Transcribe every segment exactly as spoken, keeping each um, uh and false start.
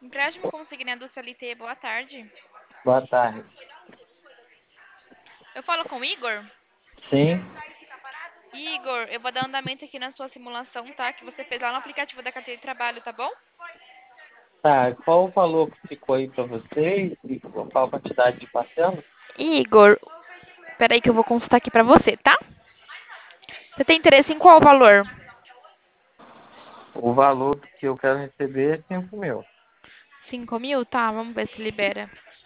Empréstimo consignado C L T, boa tarde. Boa tarde. Eu falo com o Igor? Sim, Igor, eu vou dar andamento aqui na sua simulação, tá? Que você fez lá no aplicativo da carteira de trabalho, tá bom? tá. Qual o valor que ficou aí para vocês e qual a quantidade de parcela? Igor, peraí que eu vou consultar aqui pra você, tá? Você tem interesse em qual valor? O valor que eu quero receber é cinco mil. Cinco mil? Tá, vamos ver se libera.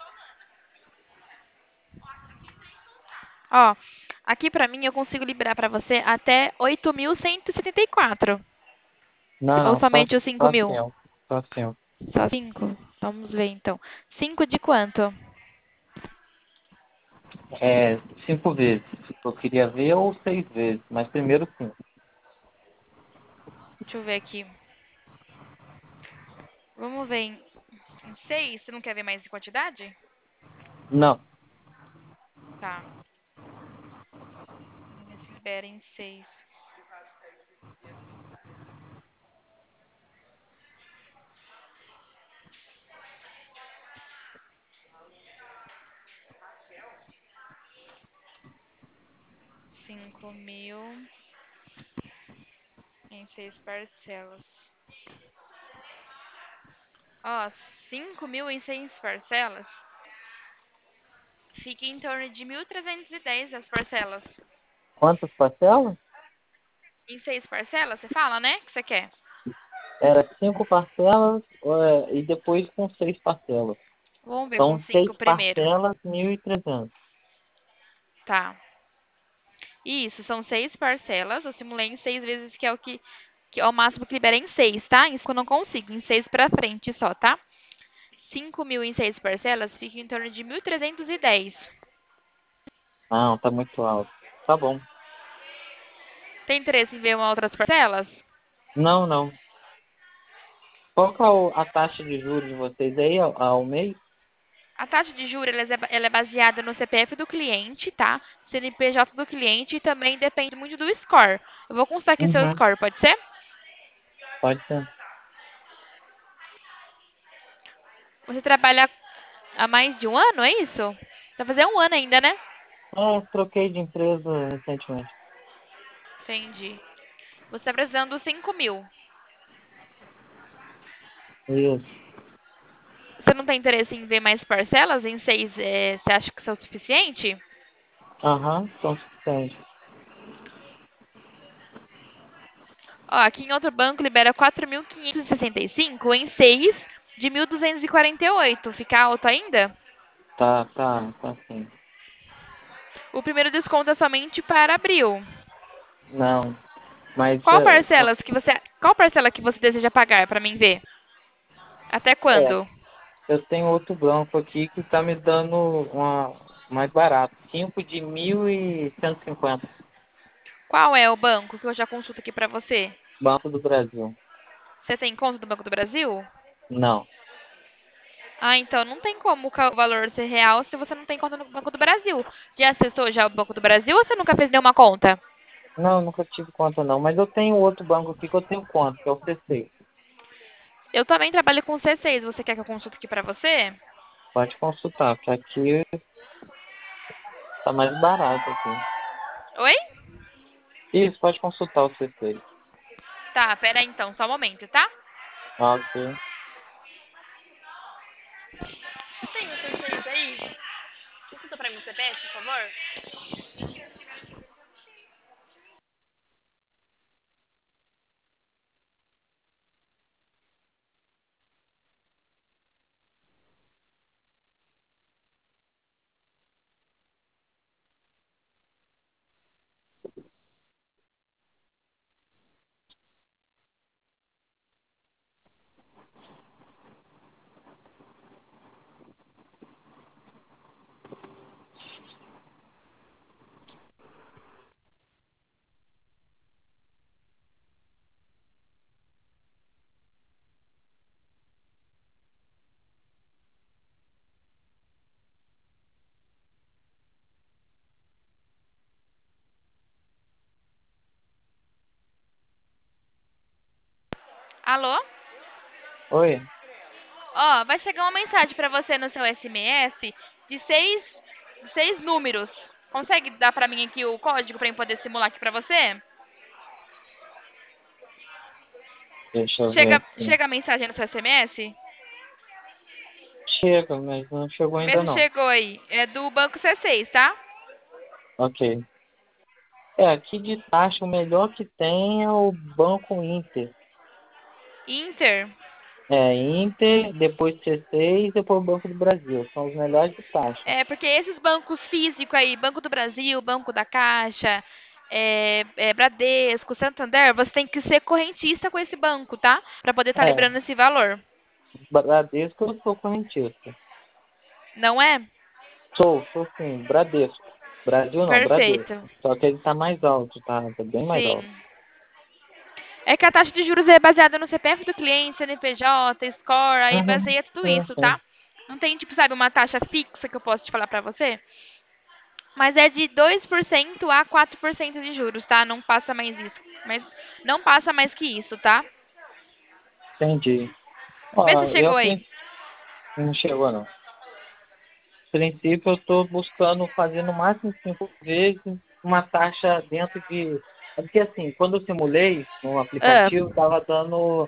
Ó, aqui pra mim eu consigo liberar pra você até oito mil cento e setenta e quatro. Não, Ou não, só, somente os cinco só mil? cinco. Só cinco. Só cinco? Vamos ver então. Cinco de quanto? É, cinco vezes. Eu queria ver ou seis vezes, mas primeiro cinco. Deixa eu ver aqui. Vamos ver em, em seis. Você não quer ver mais em quantidade? Não. Tá. Vamos ver se libera em seis. Cinco mil em seis parcelas. Ó, cinco mil em seis parcelas. Fica em torno de mil trezentos e dez as parcelas. Quantas parcelas? Em seis parcelas, você fala, né? Que você quer? Era cinco parcelas é, e depois com seis parcelas. Vamos ver com São seis cinco primeiro. parcelas, mil e trezentos. Tá. Isso, são seis parcelas. Eu simulei em seis vezes, que é o que, que é o máximo que libera em seis, tá? Isso que eu não consigo. Em seis pra frente só, tá? Cinco mil em seis parcelas fica em torno de mil trezentos e dez. Não, tá muito alto. Tá bom. Tem interesse em ver uma outras parcelas? Não, não. Qual que é o- a taxa de juros de vocês aí ao, ao mês? A taxa de juros ela é ba- ela é baseada no C P F do cliente, tá? C N P J do cliente e também depende muito do score. Eu vou constar aqui seu Uhum. score, pode ser? Pode ser. Você trabalha há mais de um ano, é isso? Vai fazer um ano ainda, né? É, troquei de empresa recentemente. Entendi. Você está precisando dos cinco mil. Isso. Você não tem interesse em ver mais parcelas? Em seis, é, você acha que isso é o suficiente? Aham, são suficientes. Ó, aqui em outro banco libera quatro mil quinhentos e sessenta e cinco em seis de mil duzentos e quarenta e oito. Fica alto ainda? Tá, tá, tá sim. O primeiro desconto é somente para abril. Não, mas Qual é, só- parcelas que você, qual parcela que você deseja pagar para mim ver? Até é, quando? eu tenho outro banco aqui que tá me dando uma mais barato. Cinco de mil e cento e cinquenta. Qual é o banco que eu já consulto aqui para você? Banco do Brasil. Você tem conta do Banco do Brasil? Não. Ah, então não tem como ca- o valor ser real se você não tem conta no Banco do Brasil. Já acessou já o Banco do Brasil ou você nunca fez nenhuma conta? Não, nunca tive conta não. Mas eu tenho outro banco aqui que eu tenho conta, que é o C C. Eu também trabalho com C seis. Você quer que eu consulte aqui pra você? Pode consultar, porque aqui tá mais barato aqui. Oi? Isso, pode consultar o C C. Tá, pera aí então, só um momento, tá? Ok. Tem o C seis aí? Consulta pra mim o C P F, por favor. Alô? Oi? Ó, vai chegar uma mensagem para você no seu S M S de seis, seis números. Consegue dar para mim aqui o código para eu poder simular aqui para você? Deixa eu ver Chega, aqui. chega a mensagem no seu S M S? Chega, mas não chegou Vê ainda se não. chegou aí. É do Banco C seis, tá? Ok. É, aqui de taxa o melhor que tem é o Banco Inter. Inter. É, Inter, depois C seis, depois o Banco do Brasil. São os melhores de taxa. É, porque esses bancos físicos aí, Banco do Brasil, Banco da Caixa, é, é, Bradesco, Santander, você tem que ser correntista com esse banco, tá? Para poder estar É, liberando esse valor. Bradesco eu sou correntista. Não é? Sou, sou sim, Bradesco. Brasil não, Bradesco. Perfeito. Só que ele tá mais alto, tá? Tá bem mais alto. Sim. É que a taxa de juros é baseada no C P F do cliente, C N P J, score, aí Uhum, baseia tudo sim, isso, sim. tá? Não tem, tipo, sabe, uma taxa fixa que eu posso te falar pra você? Mas é de dois por cento a quatro por cento de juros, tá? Não passa mais isso. Mas não passa mais que isso, tá? Entendi. Vê Ó, se eu chegou aí. prin- não chegou não. Princípio, eu estou buscando fazer no máximo cinco vezes uma taxa dentro de. É porque assim, quando eu simulei no Ah, aplicativo, estava dando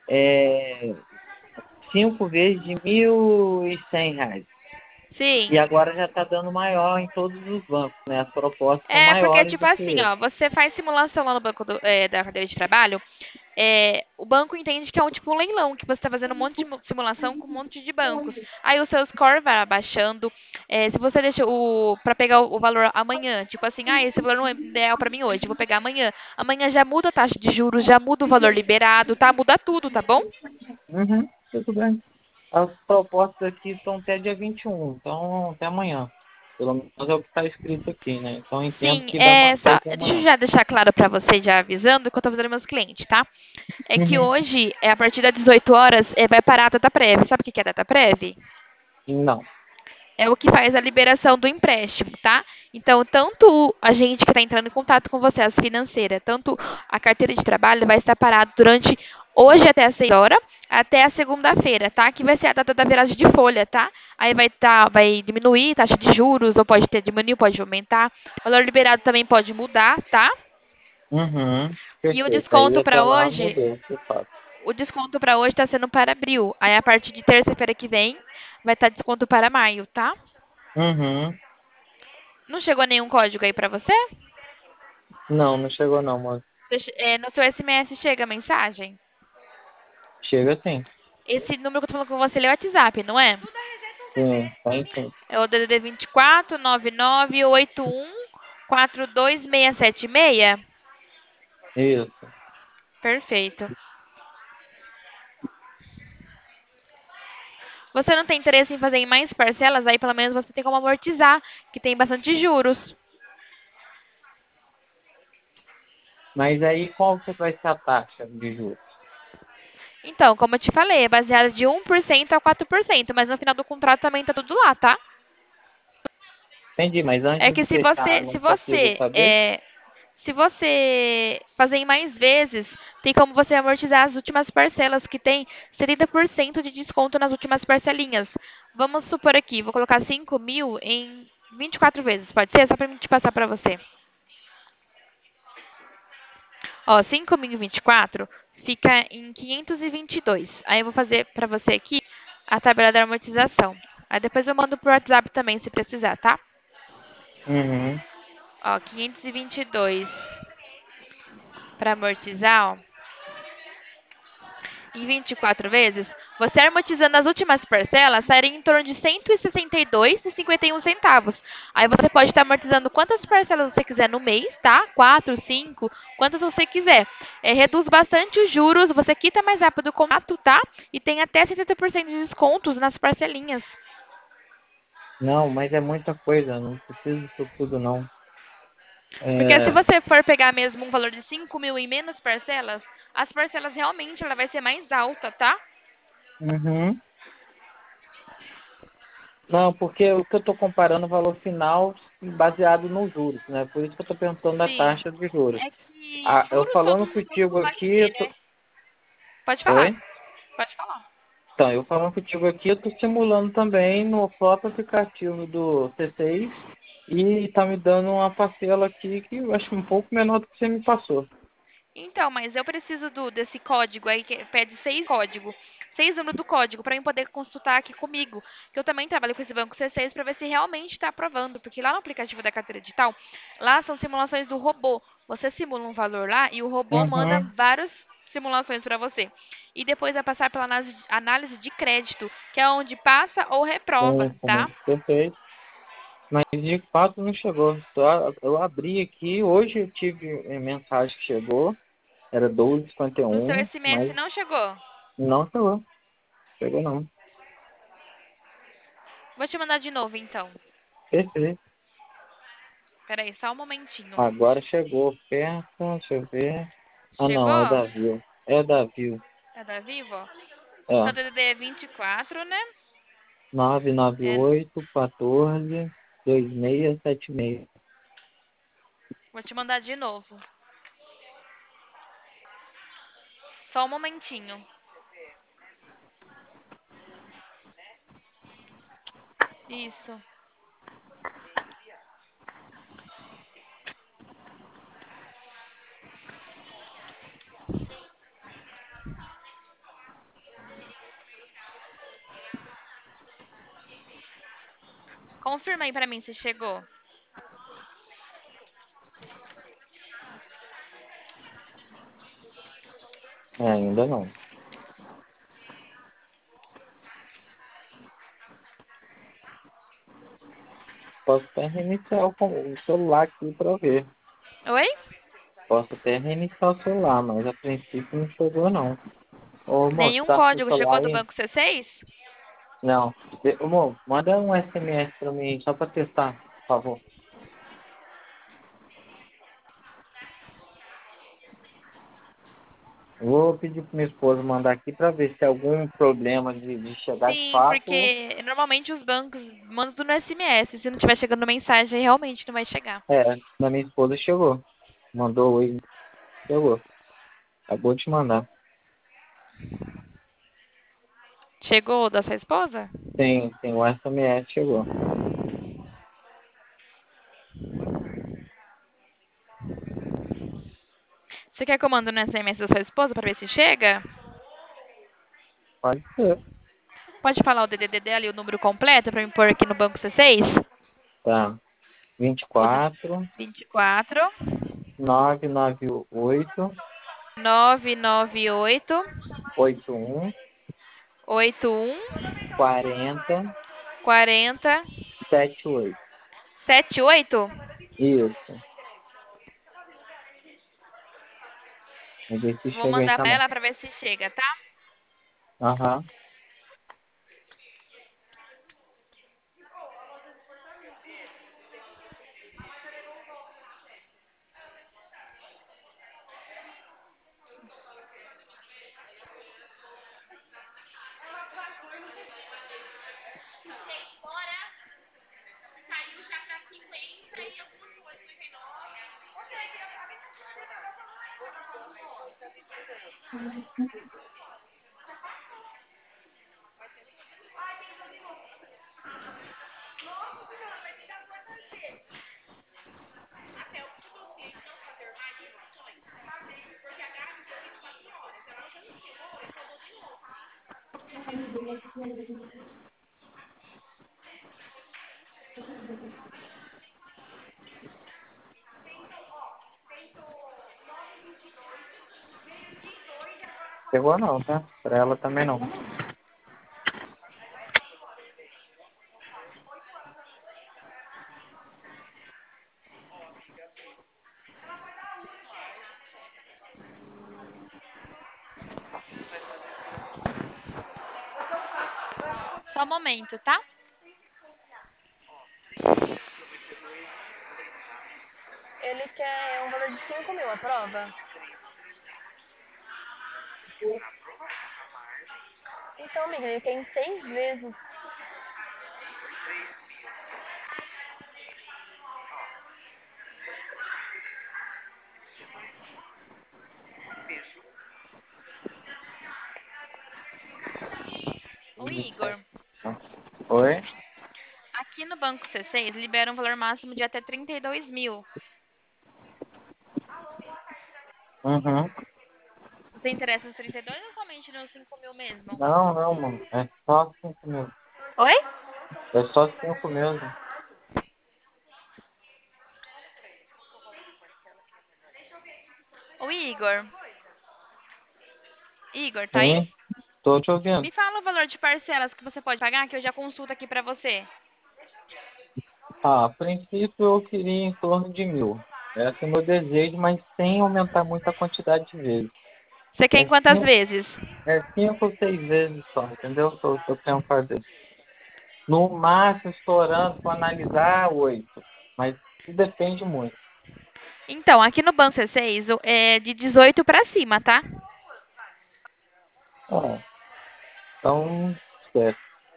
é, cinco vezes de mil e cem reais. sim. E agora já está dando maior em todos os bancos, né? As propostas são É, porque, maiores tipo do que assim, esse. ó, você faz simulação lá no banco do- é, da cadeia de trabalho, é, o banco entende que é um tipo um leilão, que você está fazendo um monte de mu- simulação com um monte de bancos. Aí o seu score vai abaixando. É, se você deixa o para pegar o, o valor amanhã, tipo assim, ah, esse valor não é ideal para mim hoje, eu vou pegar amanhã. Amanhã já muda a taxa de juros, já muda o valor liberado, tá? Muda tudo, tá bom? Uhum, tudo bem. As propostas aqui estão até dia vinte e um, então até amanhã. Pelo menos é o que está escrito aqui, né? Então eu entendo Sim, que vai é manter só, até deixa eu amanhã. já deixar claro para você, já avisando que eu tô fazendo meus clientes, tá? É que Uhum. hoje, é, a partir das dezoito horas, é, vai parar a data prévia. Sabe o que que é a data prévia? Não. É o que faz a liberação do empréstimo, tá? Então, tanto a gente que está entrando em contato com você, as financeiras, tanto a carteira de trabalho vai estar parado durante hoje até às seis horas, até a segunda-feira, tá? Que vai ser a data da viragem de folha, tá? Aí vai tá, vai diminuir taxa de juros, ou pode ter diminuir, pode aumentar. O valor liberado também pode mudar, tá? Uhum. E o Perfeito. Aí desconto até para lá hoje, mudou, de fato. o desconto para hoje está sendo para abril. Aí a partir de terça-feira que vem vai estar desconto para maio, tá? Uhum. Não chegou nenhum código aí para você? Não, não chegou não, mas Deixa- é, no seu S M S chega a mensagem? chega sim. Esse número que eu tô falando com você ele é o WhatsApp, não é? Sim, tem sim. É o D D D vinte e quatro, nove nove oito um, quatro dois seis sete seis? Isso. Perfeito. Você não tem interesse em fazer em mais parcelas? Aí pelo menos você tem como amortizar, que tem bastante juros. Mas aí qual que vai ser a taxa de juros? Então, como eu te falei, é baseada de um por cento a quatro por cento, mas no final do contrato também tá tudo lá, tá? Entendi, mas É antes que de se fechar, você, se não consigo você, saber? é, se você fazer em mais vezes, tem como você amortizar as últimas parcelas, que tem trinta por cento de desconto nas últimas parcelinhas. Vamos supor aqui, vou colocar cinco mil em vinte e quatro vezes, pode ser? Só para te passar para você. Ó, cinco mil em vinte e quatro fica em quinhentos e vinte e dois. Aí eu vou fazer para você aqui a tabela da amortização. Aí depois eu mando pro WhatsApp também, se precisar, tá? Uhum. Ó, quinhentos e vinte e dois para amortizar, ó, em vinte e quatro vezes, você amortizando as últimas parcelas, sairia em torno de cento e sessenta e dois reais e cinquenta e um centavos. Aí você pode estar amortizando quantas parcelas você quiser no mês, tá? Quatro, cinco, quantas você quiser. É, reduz bastante os juros, você quita mais rápido o contrato, tá? E tem até setenta por cento de descontos nas parcelinhas. Não, mas é muita coisa, não preciso disso tudo não. Porque se É, você for pegar mesmo um valor de cinco mil em menos parcelas, as parcelas realmente ela vai ser mais alta, tá? uhum. Não, porque o que eu estou comparando é o valor final baseado nos juros, né? Por isso que eu estou perguntando da Sim. taxa de juros. É que Ah, eu juros todo falando mundo contigo vai aqui, ter, eu tô... né? Pode falar. Oi? Pode falar. Então, eu falando contigo aqui, eu tô simulando também no próprio aplicativo do C seis e tá me dando uma parcela aqui que eu acho um pouco menor do que você me passou. Então, mas eu preciso do desse código aí que pede seis código, seis números do código para eu poder consultar aqui comigo. Que eu também trabalho com esse banco C seis para ver se realmente está aprovando, porque lá no aplicativo da carteira digital, lá são simulações do robô. Você simula um valor lá e o robô manda Uhum. várias simulações para você. E depois vai passar pela análise análise de crédito, que é onde passa ou reprova, Sim, tá? sim, perfeito. Mas de fato não chegou. Só eu abri aqui, hoje eu tive eh, mensagem que chegou, era doze e cinquenta e No seu um, S M S mas não chegou. não chegou. Chegou não. Vou te mandar de novo, então. Perfeito. Peraí, só um momentinho. Agora chegou. Perto, deixa eu ver. Ah não, é Chegou? da Viu. É da Viu. É da Vivo? É. Seu D D D é vinte e quatro, né? nove nove É, oito quatorze dois seis sete seis. vou te mandar de novo. Só um momentinho. Isso. Confirma aí pra mim se chegou. É, ainda não. Posso até reiniciar o, com- o celular aqui para ver. Oi? Posso até reiniciar o celular, mas a princípio não chegou não. Ô, moço, Nenhum tá com o código celular chegou do aí? banco C seis? Não. De- Ô, moço, manda um S M S para mim, só para testar, por favor. Vou pedir para minha esposa mandar aqui para ver se é algum problema de, de chegar de Sim, fato. porque normalmente os bancos mandam tudo no S M S. Se não estiver chegando mensagem, realmente não vai chegar. É, da minha esposa chegou. Mandou oi, chegou. Acabou de mandar. Chegou da sua esposa? Tem, tem o S M S, chegou. Você quer que eu mande no S M S da sua esposa pra ver se chega? Pode ser. Pode falar o D D D dela e o número completo pra me pôr aqui no banco C seis? Tá. vinte e O D- quatro, vinte e quatro, nove nove oito, nove nove oito, oito um, oito um, quarenta, quarenta, setenta e oito. setenta e oito. Isso. Vamos ver se Vou chega aí mandar pra também. ela pra ver se chega, tá? Aham. Chegou não, tá? Pra ela também não. Só um momento, tá? Ele quer um valor de cinco mil, a prova? Então, amiga, ele quer em seis vezes. Ô, Igor, Oi? aqui no Banco C seis libera um valor máximo de até trinta e dois mil. Uhum. Você interessa nos trinta e dois ou somente nos cinco mil mesmo? Não, não, mano. É só cinco mil. Oi? É só cinco mesmo. Ô, Igor. Igor, tá aí? Sim, tô te ouvindo. Me fala o valor de parcelas que você pode pagar, que eu já consulto aqui pra você. Ah, a princípio eu queria em torno de mil. Esse é o meu desejo, mas sem aumentar muito a quantidade de vezes. Você quer em É quantas cinco, vezes? é cinco ou seis vezes só, entendeu? Que eu tô querendo fazer. No máximo, estourando, para analisar, oito. Mas isso depende muito. Então, aqui no Banco C seis o- é de dezoito pra cima, tá? Ah, então, certo.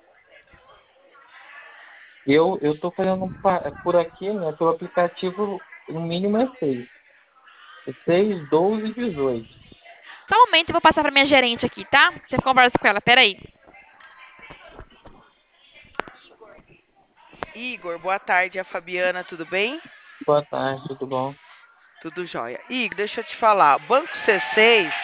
Eu eu estou fazendo um pa- por aqui, né? Pelo aplicativo, o mínimo é seis. É seis, doze e dezoito. Só um momento, eu vou passar pra minha gerente aqui, tá? Você conversa com ela, peraí. Igor, boa tarde. A Fabiana, tudo bem? Boa tarde, tudo bom? Tudo jóia. Igor, deixa eu te falar. Banco C seis,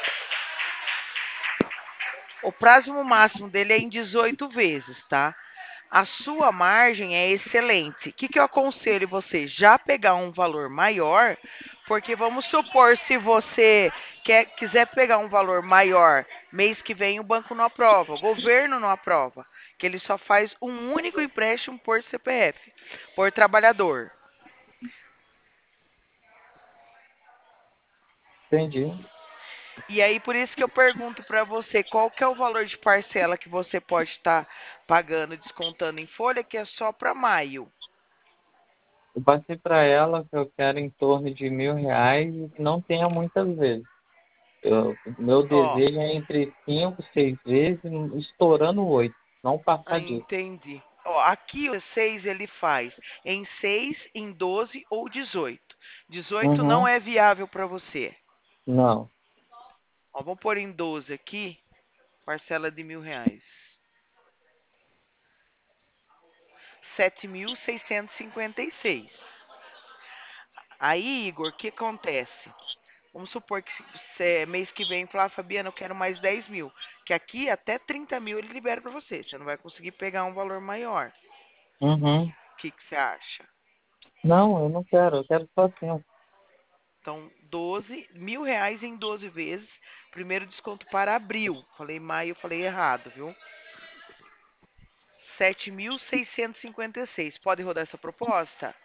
o prazo máximo dele é em dezoito vezes, tá? A sua margem é excelente. O que, que eu aconselho você? Já pegar um valor maior, porque vamos supor, se você quer, quiser pegar um valor maior, mês que vem o banco não aprova, o governo não aprova, que ele só faz um único empréstimo por C P F, por trabalhador. Entendi. E aí, por isso que eu pergunto para você, qual que é o valor de parcela que você pode estar pagando, descontando em folha, que é só para maio? Eu passei para ela que eu quero em torno de mil reais e que não tenha muitas vezes. Eu, meu Ó, desejo é entre cinco, seis vezes, estourando oito. Não ah, passar disso. entendi. Ó, aqui o seis ele faz em seis, em doze ou dezoito. Dezoito não Uhum. é viável para você. Não. Ó, vamos pôr em doze aqui, parcela de mil reais. Sete mil seiscentos e cinquenta e seis. Aí, Igor, o que acontece? Vamos supor que se, mês que vem falar, Fabiana, eu quero mais dez mil. Que aqui até trinta mil ele libera para você. Você não vai conseguir pegar um valor maior. Uhum. O que, que você acha? Não, eu não quero. Eu quero só cinco. Então, doze mil reais em doze vezes. Primeiro desconto para abril. Falei maio, falei errado, viu? Sete mil seiscentos e cinquenta e seis. Pode rodar essa proposta?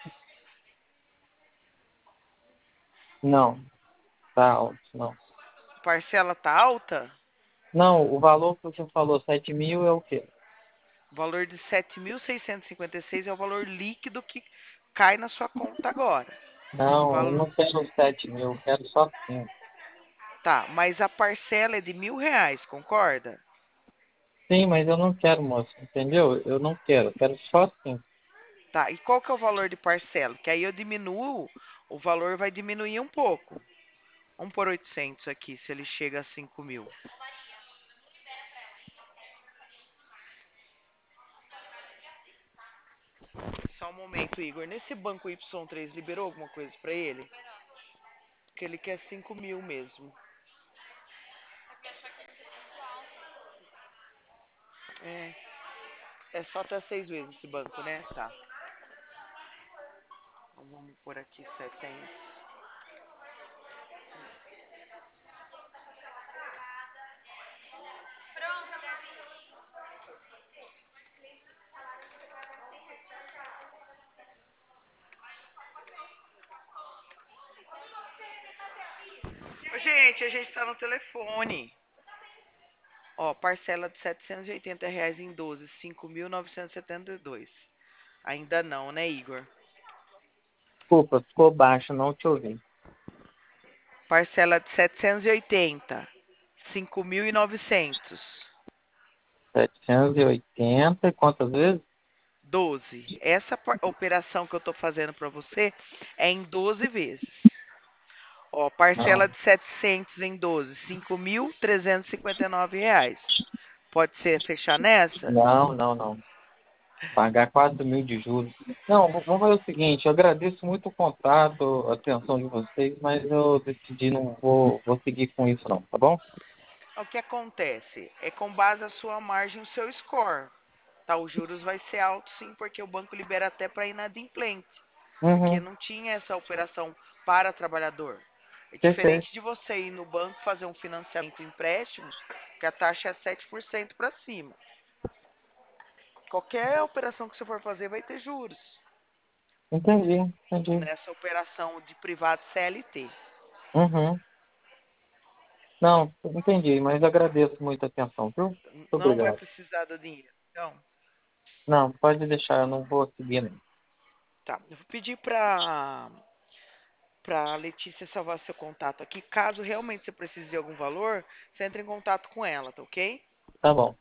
Não, tá alto, não. Parcela tá alta? Não, o valor que você falou, sete mil, é o quê? O valor de sete mil seiscentos e cinquenta e seis é o valor líquido que cai na sua conta agora. Não, eu Valor... não quero sete mil, eu quero só cinco. Tá, mas a parcela é de mil reais, concorda? Sim, mas eu não quero, moço, entendeu? Eu não quero, eu quero só cinco. Tá, e qual que é o valor de parcela? Que aí eu diminuo, o valor vai diminuir um pouco. Vamos por oitocentos aqui, se ele chega a cinco mil. Só um momento, Igor. Nesse banco Y três liberou alguma coisa pra ele? Porque ele quer cinco mil mesmo. É, é só até seis vezes esse banco, né? Tá. Então vamos por aqui setecentos. Ô, gente, a gente tá no telefone. Ó, parcela de setecentos e oitenta reais em doze, cinco mil novecentos e setenta e dois. Ainda não, né, Igor? Desculpa, ficou baixo, não te ouvi. Parcela de setecentos e oitenta, cinco mil e novecentos. setecentos e oitenta, quantas vezes? doze. Essa operação que eu estou fazendo para você é em doze vezes. Ó, parcela Não. de setecentos em doze, cinco mil trezentos e cinquenta e nove reais. Pode ser fechar nessa? Não, não, não. Pagar quatro mil de juros. Não, v- vamos fazer o seguinte, eu agradeço muito o contato, a atenção de vocês, mas eu decidi não vou, vou seguir com isso não, tá bom? O que acontece? É com base na sua margem, o seu score. Tá, os juros vai ser alto sim, porque o banco libera até para inadimplente, porque Uhum, não tinha essa operação para trabalhador. É perfeito. diferente de você ir no banco fazer um financiamento, um empréstimo, que a taxa é sete por cento para cima. Qualquer operação que você for fazer vai ter juros. Entendi, entendi. Nessa operação de privado C L T. Uhum. Não, entendi, mas agradeço muito a atenção, viu? Muito Não vai obrigado. precisar do dinheiro. Então, Não, pode deixar, eu não vou seguir não. tá. Eu vou pedir para para Letícia salvar seu contato aqui. Caso realmente você precise de algum valor, você entra em contato com ela, tá ok? Tá bom.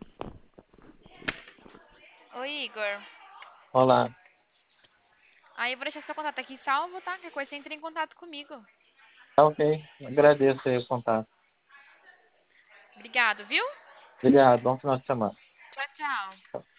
Oi, Igor. Olá. Aí eu vou deixar seu contato aqui salvo, tá? Qualquer coisa você entra em contato comigo. Tá ok. Agradeço aí o contato. Obrigado, viu? Obrigado, bom final de semana. Tchau, tchau.